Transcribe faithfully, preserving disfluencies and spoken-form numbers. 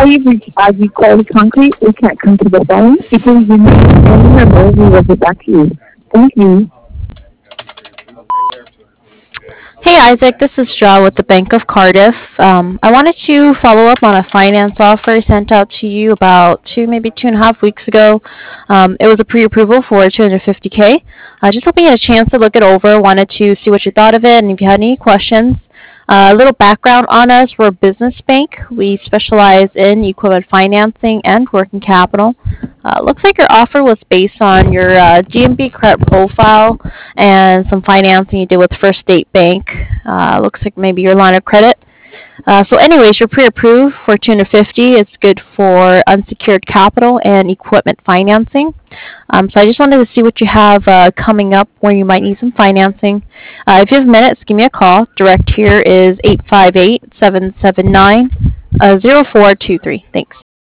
you've reached Ivy Quality Concrete. We can't come to the phone. If you leave your name and number, we will get back to you. Thank you. Hey Isaac, this is Shaw with the Bank of Cardiff. Um, I wanted to follow up on a finance offer sent out to you about two, maybe two and a half weeks ago. Um, it was a pre-approval for two hundred fifty k. Uh, just hoping you had a chance to look it over. Wanted to see what you thought of it and if you had any questions. Uh, a little background on us: we're a business bank. We specialize in equipment financing and working capital. Uh, looks like your offer was based on your uh, D M B credit profile and some financing you did with First State Bank. Uh, looks like maybe your line of credit. Uh, so, anyways, you're pre-approved for two hundred fifty. It's good for unsecured capital and equipment financing. Um, so, I just wanted to see what you have uh, coming up where you might need some financing. Uh, if you have minutes, give me a call. Direct here is eight five eight, seven seven nine, zero four two three. Thanks.